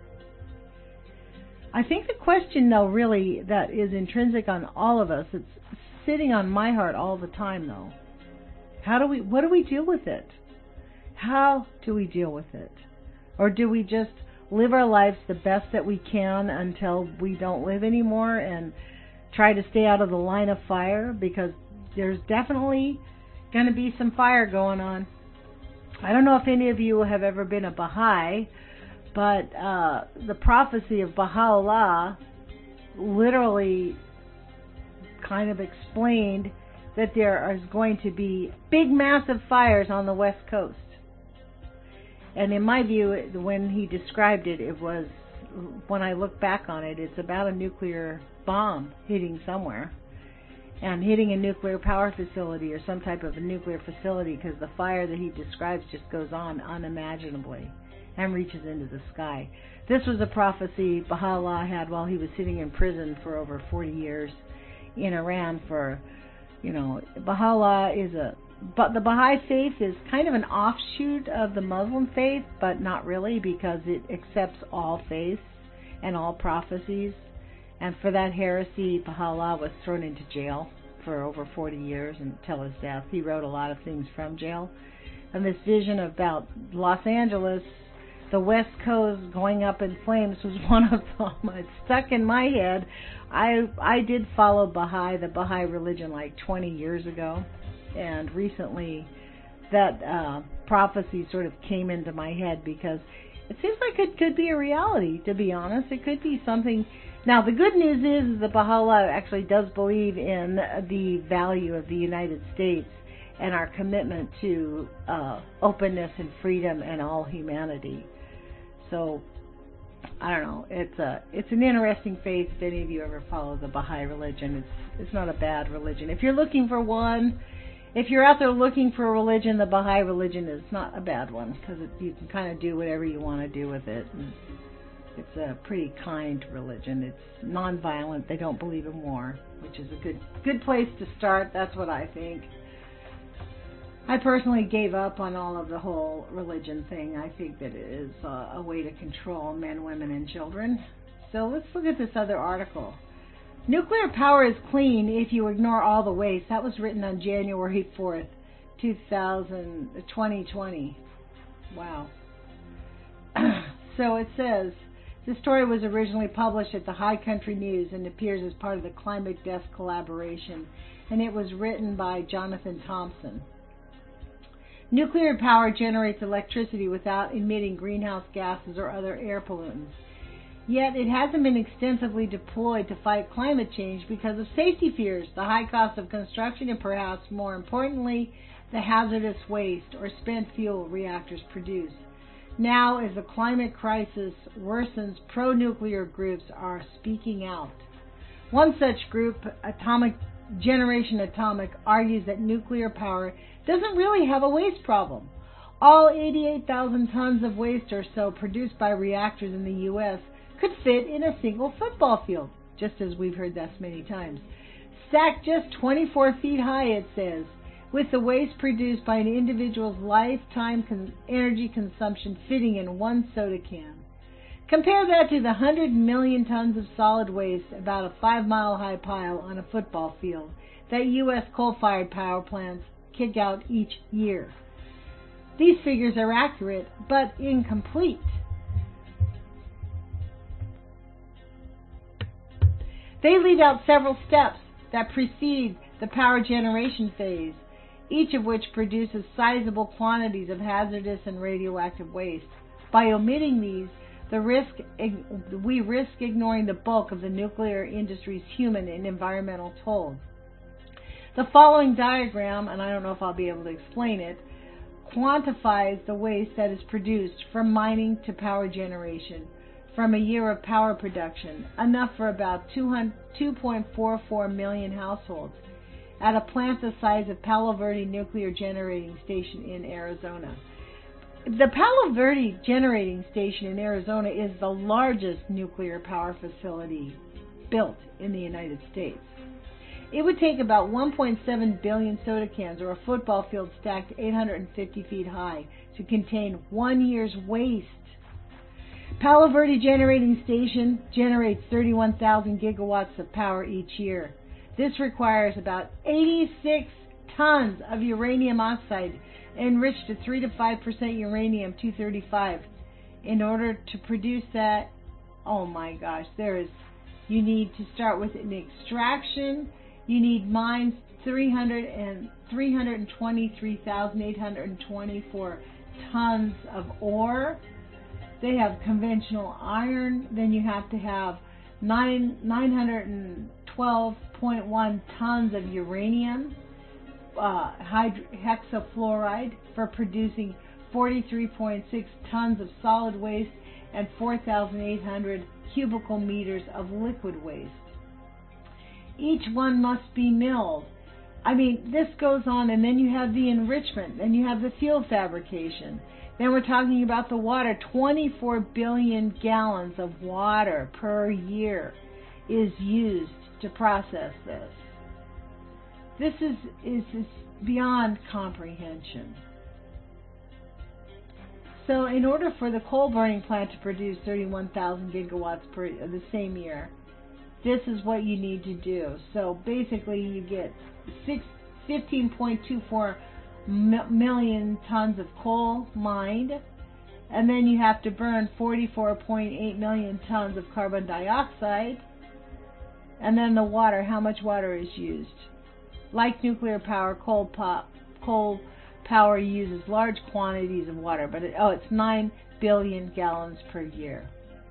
I think the question, though, really, that is intrinsic on all of us, it's sitting on my heart all the time, though. How do we, what do we deal with it? How do we deal with it? Or do we just live our lives the best that we can until we don't live anymore and try to stay out of the line of fire? Because there's definitely going to be some fire going on. I don't know if any of you have ever been a Baha'i, but uh, the prophecy of Baha'u'llah literally kind of explained that there is going to be big, massive fires on the West Coast. And in my view, when he described it, it was, when I look back on it, it's about a nuclear bomb hitting somewhere and hitting a nuclear power facility or some type of a nuclear facility, because the fire that he describes just goes on unimaginably and reaches into the sky. This was a prophecy Baha'u'llah had while he was sitting in prison for over forty years in Iran for, you know, Baha'u'llah is a, but the Baha'i faith is kind of an offshoot of the Muslim faith, but not really, because it accepts all faiths and all prophecies. And for that heresy, Baha'u'llah was thrown into jail for over forty years until his death. He wrote a lot of things from jail. And this vision about Los Angeles, the West Coast going up in flames, was one of them. It stuck in my head. I I did follow Baha'i, the Baha'i religion, like twenty years ago. And recently that uh, prophecy sort of came into my head, because it seems like it could be a reality, to be honest. It could be something. Now, the good news is that Baha'u'llah actually does believe in the value of the United States and our commitment to uh, openness and freedom and all humanity. So, I don't know. It's a it's an interesting faith. If any of you ever follow the Baha'i religion, it's it's not a bad religion. If you're looking for one, if you're out there looking for a religion, the Baha'i religion is not a bad one, because you can kind of do whatever you want to do with it. And it's a pretty kind religion. It's non-violent. They don't believe in war, which is a good good place to start. That's what I think. I personally gave up on all of the whole religion thing. I think that it is a, a way to control men, women, and children. So let's look at this other article. Nuclear power is clean if you ignore all the waste. That was written on January fourth, twenty twenty. Wow. So it says, this story was originally published at the High Country News and appears as part of the Climate Desk collaboration, and it was written by Jonathan Thompson. Nuclear power generates electricity without emitting greenhouse gases or other air pollutants. Yet it hasn't been extensively deployed to fight climate change because of safety fears, the high cost of construction, and perhaps more importantly, the hazardous waste or spent fuel reactors produce. Now, as the climate crisis worsens, pro-nuclear groups are speaking out. One such group, Atomic Generation Atomic, argues that nuclear power doesn't really have a waste problem. All eighty-eight thousand tons of waste or so produced by reactors in the U S could fit in a single football field, just as we've heard that many times. Stacked just twenty-four feet high, it says, with the waste produced by an individual's lifetime con- energy consumption fitting in one soda can. Compare that to the one hundred million tons of solid waste, about a five-mile high pile on a football field, that U S coal-fired power plants kick out each year. These figures are accurate, but incomplete. They leave out several steps that precede the power generation phase, each of which produces sizable quantities of hazardous and radioactive waste. By omitting these, the risk, we risk ignoring the bulk of the nuclear industry's human and environmental toll. The following diagram, and I don't know if I'll be able to explain it, quantifies the waste that is produced from mining to power generation from a year of power production, enough for about two point four four million households, at a plant the size of Palo Verde Nuclear Generating Station in Arizona. The Palo Verde Generating Station in Arizona is the largest nuclear power facility built in the United States. It would take about one point seven billion soda cans or a football field stacked eight hundred fifty feet high to contain one year's waste. Palo Verde Generating Station generates thirty-one thousand gigawatts of power each year. This requires about eighty-six tons of uranium oxide enriched to three to five percent uranium two thirty-five. In order to produce that, oh my gosh, there is, you need to start with an extraction. You need mines three hundred and three hundred twenty-three thousand eight hundred twenty for tons of ore. They have conventional iron. Then you have to have nine nine hundred twelve point one tons of uranium, uh, hydro- hexafluoride for producing forty-three point six tons of solid waste and four thousand eight hundred cubical meters of liquid waste. Each one must be milled. I mean, this goes on, and then you have the enrichment, then you have the fuel fabrication. Then we're talking about the water. twenty-four billion gallons of water per year is used to process this. This is, is, is beyond comprehension. So in order for the coal burning plant to produce thirty-one thousand gigawatts per the same year, this is what you need to do. So basically you get fifteen point two four million tons of coal mined, and then you have to burn forty-four point eight million tons of carbon dioxide, and then the water, how much water is used. Like nuclear power, coal, pop, coal power uses large quantities of water, but it, oh, it's nine billion gallons per year.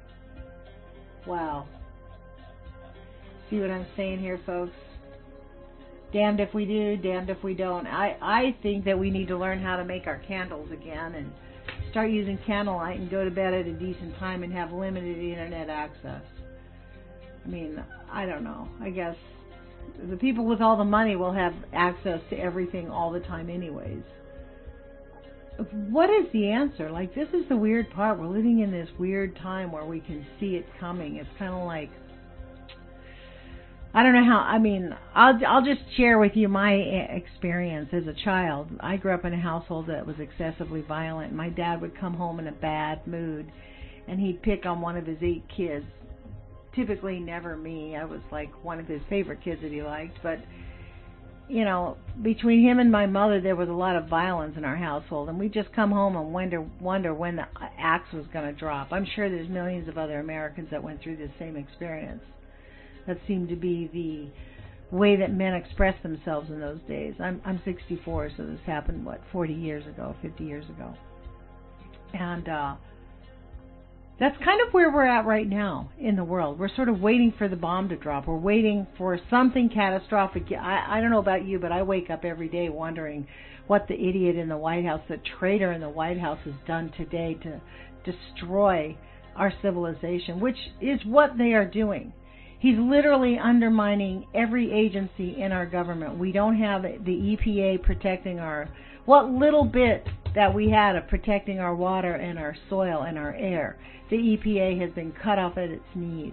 Wow. See what I'm saying here, folks? Damned if we do, damned if we don't. I, I think that we need to learn how to make our candles again and start using candlelight and go to bed at a decent time and have limited internet access. I mean, I don't know. I guess the people with all the money will have access to everything all the time anyways. What is the answer? Like, this is the weird part. We're living in this weird time where we can see it coming. It's kind of like, I don't know how, I mean, I'll I'll just share with you my experience as a child. I grew up in a household that was excessively violent. My dad would come home in a bad mood, and he'd pick on one of his eight kids. Typically never me. I was like one of his favorite kids that he liked. But, you know, between him and my mother, there was a lot of violence in our household. And we'd just come home and wonder, wonder when the axe was going to drop. I'm sure there's millions of other Americans that went through this same experience. That seemed to be the way that men expressed themselves in those days. I'm I'm sixty-four, so this happened, what, forty years ago, fifty years ago. And uh, that's kind of where we're at right now in the world. We're sort of waiting for the bomb to drop. We're waiting for something catastrophic. I, I don't know about you, but I wake up every day wondering what the idiot in the White House, the traitor in the White House has done today to destroy our civilization, which is what they are doing. He's literally undermining every agency in our government. We don't have the E P A protecting our, what little bit that we had of protecting our water and our soil and our air. The E P A has been cut off at its knees.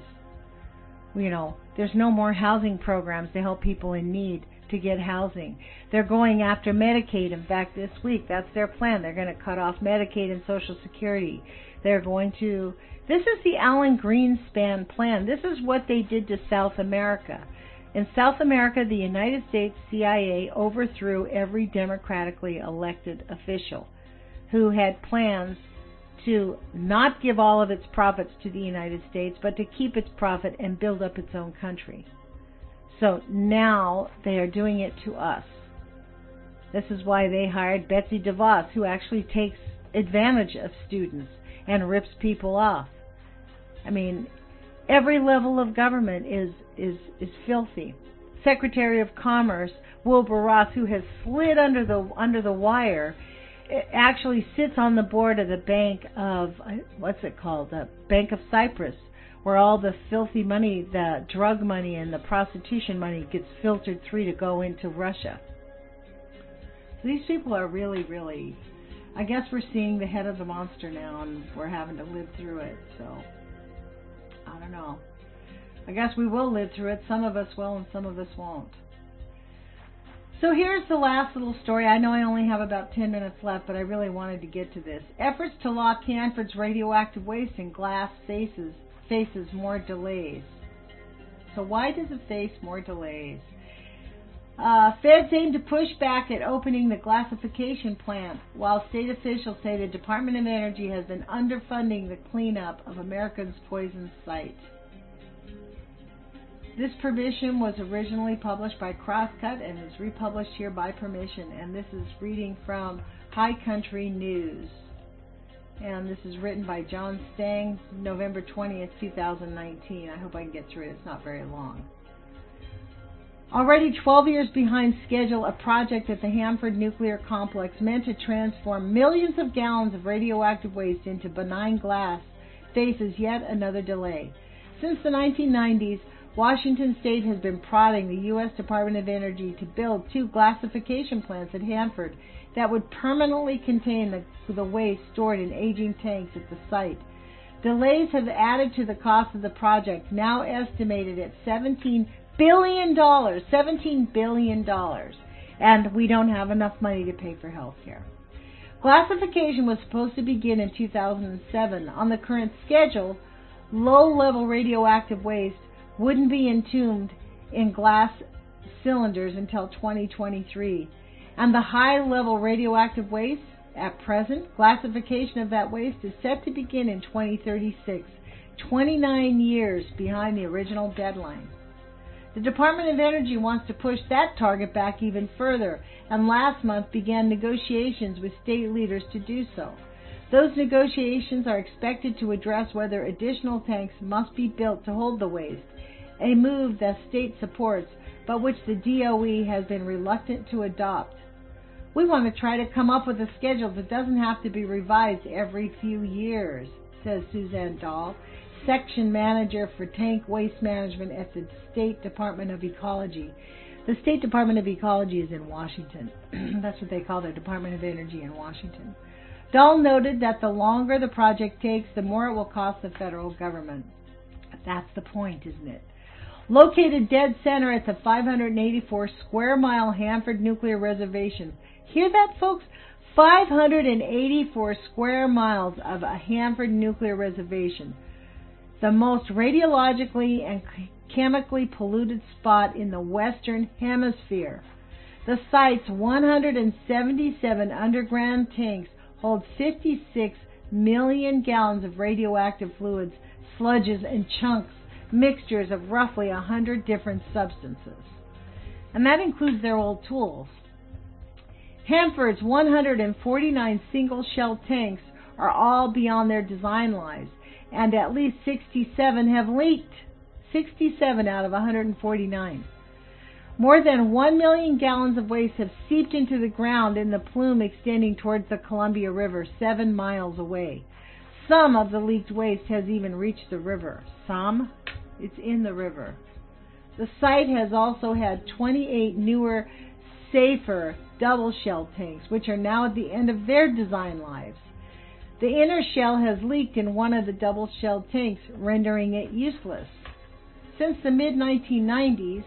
You know, there's no more housing programs to help people in need to get housing. They're going after Medicaid. In fact, this week, that's their plan. They're going to cut off Medicaid and Social Security. They're going to... This is the Alan Greenspan plan. This is what they did to South America. In South America, the United States C I A overthrew every democratically elected official who had plans to not give all of its profits to the United States, but to keep its profit and build up its own country. So now they are doing it to us. This is why they hired Betsy DeVos, who actually takes advantage of students and rips people off. I mean, every level of government is, is, is filthy. Secretary of Commerce Wilbur Ross, who has slid under the under the wire, actually sits on the board of the bank of, what's it called, the Bank of Cyprus, where all the filthy money, the drug money and the prostitution money gets filtered through to go into Russia. So these people are really, really... I guess we're seeing the head of the monster now, and we're having to live through it, so I don't know. I guess we will live through it. Some of us will and some of us won't. So here's the last little story. I know I only have about ten minutes left, but I really wanted to get to this. Efforts to lock Hanford's radioactive waste in glass faces, faces more delays. So why does it face more delays? Uh, feds aim to push back at opening the glassification plant, while state officials say the Department of Energy has been underfunding the cleanup of America's poison site. This permission was originally published by Crosscut and is republished here by permission, and this is reading from High Country News. and this is written by John Stang, November twentieth, two thousand nineteen. I hope I can get through it. It's not very long. Already twelve years behind schedule, a project at the Hanford Nuclear Complex meant to transform millions of gallons of radioactive waste into benign glass faces yet another delay. Since the nineteen nineties, Washington State has been prodding the U S Department of Energy to build two glassification plants at Hanford that would permanently contain the, the waste stored in aging tanks at the site. Delays have added to the cost of the project, now estimated at seventeen billion dollars. seventeen billion dollars. And we don't have enough money to pay for health care. Glassification was supposed to begin in two thousand seven. On the current schedule, low-level radioactive waste wouldn't be entombed in glass cylinders until twenty twenty-three. And the high-level radioactive waste, at present, glassification of that waste is set to begin in twenty thirty-six, twenty-nine years behind the original deadline. The Department of Energy wants to push that target back even further, and last month began negotiations with state leaders to do so. Those negotiations are expected to address whether additional tanks must be built to hold the waste, a move that state supports, but which the D O E has been reluctant to adopt. We want to try to come up with a schedule that doesn't have to be revised every few years, says Suzanne Dahl, Section Manager for Tank Waste Management at the State Department of Ecology. The State Department of Ecology is in Washington. That's what they call their Department of Energy in Washington. Dahl noted that the longer the project takes, the more it will cost the federal government. That's the point, isn't it? Located dead center at the five hundred eighty-four square mile Hanford Nuclear Reservation. Hear that, folks? five hundred eighty-four square miles of a Hanford Nuclear Reservation. The most radiologically and chemically polluted spot in the Western Hemisphere. The site's one hundred seventy-seven underground tanks hold fifty-six million gallons of radioactive fluids, sludges, and chunks, mixtures of roughly one hundred different substances. And that includes their old tools. Hanford's one hundred forty-nine single-shell tanks are all beyond their design lives, and at least sixty-seven have leaked. sixty-seven out of one hundred forty-nine. More than one million gallons of waste have seeped into the ground in the plume extending towards the Columbia River, seven miles away. Some of the leaked waste has even reached the river. Some? It's in the river. The site has also had twenty-eight newer, safer double-shell tanks, which are now at the end of their design lives. The inner shell has leaked in one of the double-shell tanks, rendering it useless. Since the mid nineteen nineties,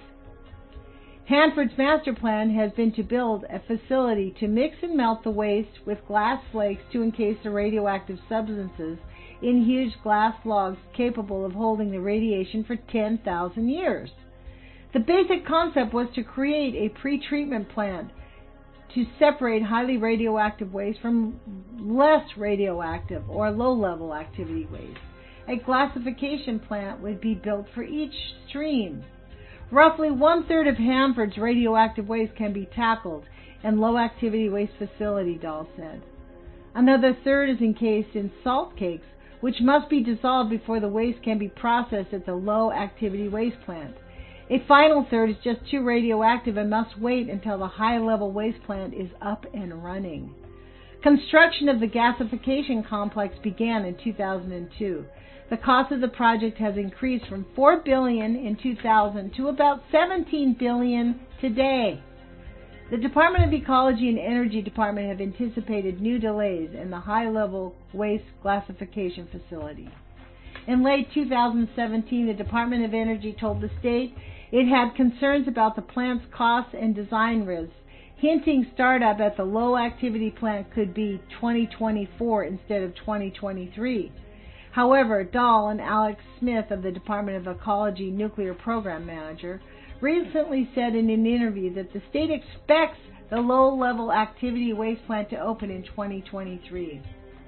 Hanford's master plan has been to build a facility to mix and melt the waste with glass flakes to encase the radioactive substances in huge glass logs capable of holding the radiation for ten thousand years. The basic concept was to create a pre-treatment plant to separate highly radioactive waste from less radioactive or low-level activity waste. A glassification plant would be built for each stream. Roughly one-third of Hanford's radioactive waste can be tackled in low-activity waste facility, Dahl said. Another third is encased in salt cakes, which must be dissolved before the waste can be processed at the low-activity waste plant. A final third is just too radioactive and must wait until the high-level waste plant is up and running. Construction of the gasification complex began in two thousand two. The cost of the project has increased from four billion dollars in two thousand to about seventeen billion dollars today. The Department of Ecology and Energy Department have anticipated new delays in the high-level waste glassification facility. In late two thousand seventeen, the Department of Energy told the state it had concerns about the plant's costs and design risks, hinting startup at the low-activity plant could be twenty twenty-four instead of twenty twenty-three. However, Dahl and Alex Smith of the Department of Ecology Nuclear Program Manager recently said in an interview that the state expects the low-level activity waste plant to open in twenty twenty-three.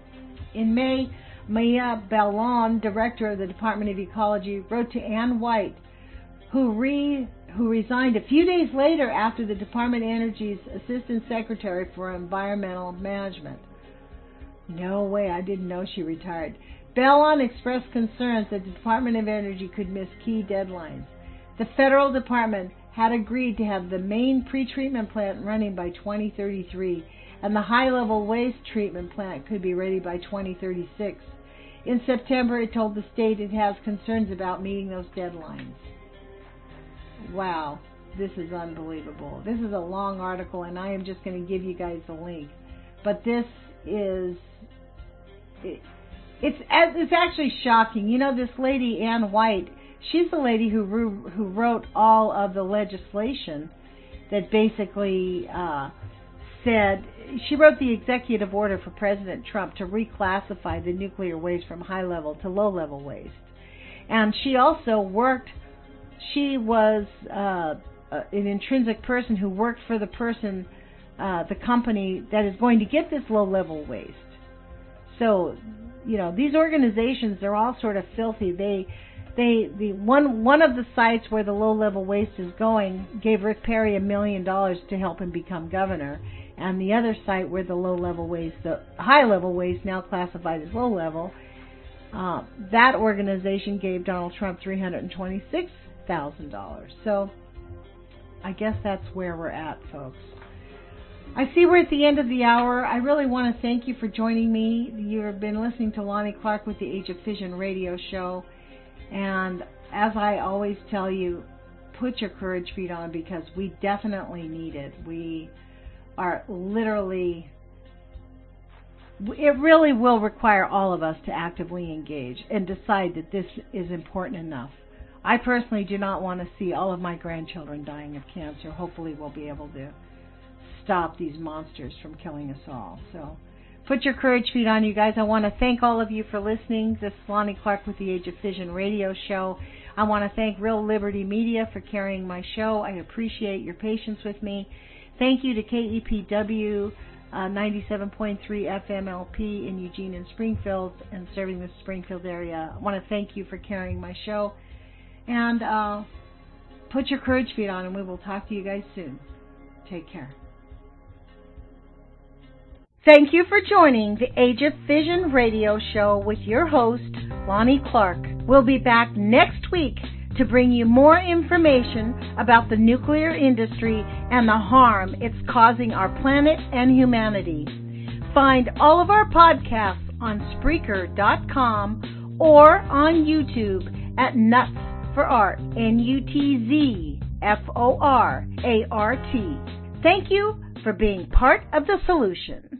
In May, Maya Ballon, director of the Department of Ecology, wrote to Ann White, who, re, who resigned a few days later after the Department of Energy's Assistant Secretary for Environmental Management. No way, I didn't know she retired. Bellon expressed concerns that the Department of Energy could miss key deadlines. The federal department had agreed to have the main pretreatment plant running by twenty thirty-three, and the high-level waste treatment plant could be ready by twenty thirty-six. In September, it told the state it has concerns about meeting those deadlines. Wow, this is unbelievable. This is a long article, and I am just going to give you guys the link. But this is... It, it's it's actually shocking. You know, this lady, Ann White, she's the lady who who wrote all of the legislation that basically uh, said, she wrote the executive order for President Trump to reclassify the nuclear waste from high-level to low-level waste. And she also worked, she was uh, an intrinsic person who worked for the person, uh, the company that is going to get this low-level waste. So, you know, these organizations, they're all sort of filthy. They, they, the one one of the sites where the low-level waste is going gave Rick Perry a million dollars to help him become governor, and the other site where the low-level waste, the high-level waste, now classified as low-level, uh, that organization gave Donald Trump three hundred twenty-six thousand dollars. So, I guess that's where we're at, folks. I see we're at the end of the hour. I really want to thank you for joining me. You've been listening to Lonnie Clark with the Age of Fission radio show. And as I always tell you, put your courage feet on, because we definitely need it. We are literally... It really will require all of us to actively engage and decide that this is important enough. I personally do not want to see all of my grandchildren dying of cancer. Hopefully we'll be able to stop these monsters from killing us all. So put your courage feet on, you guys. I want to thank all of you for listening. This is Lonnie Clark with the Age of Fission radio show. I want to thank Real Liberty Media for carrying my show. I appreciate your patience with me. Thank you to K E P W uh, ninety-seven point three F M L P in Eugene and Springfield, and serving the Springfield area. I want to thank you for carrying my show. And uh, put your courage feet on, and we will talk to you guys soon. Take care. Thank you for joining the Age of Fission radio show with your host, Lonnie Clark. We'll be back next week to bring you more information about the nuclear industry and the harm it's causing our planet and humanity. Find all of our podcasts on Spreaker dot com or on YouTube at Nuts for Art, N U T Z F O R A R T. Thank you for being part of the solution.